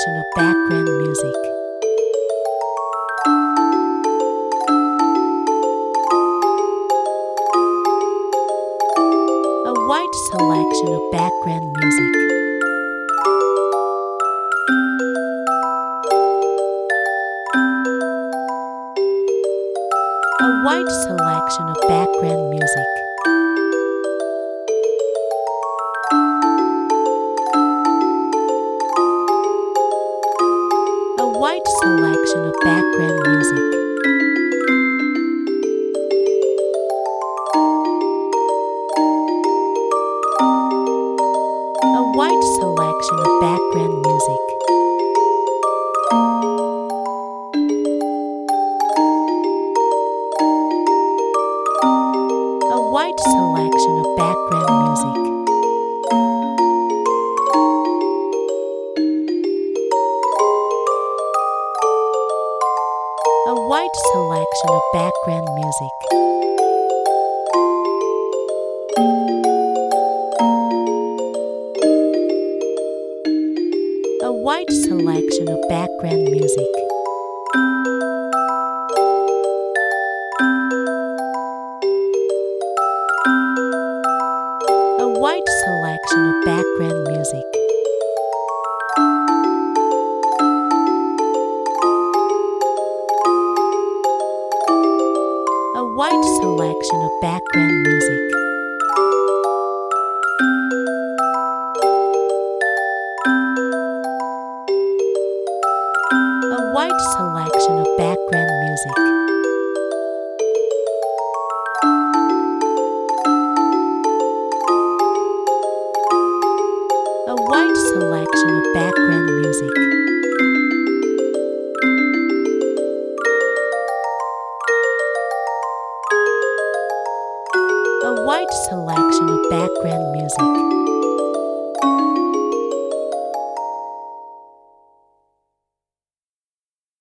selection of background music. A wide selection of background music. A wide selection of background music. A wide selection of background music. A wide selection of background music. A wide selection of background music. A wide selection of background music. A wide selection of background music. A wide selection of background music. A wide selection of background music. A wide selection of background music. A wide selection of background music. A wide selection of background music.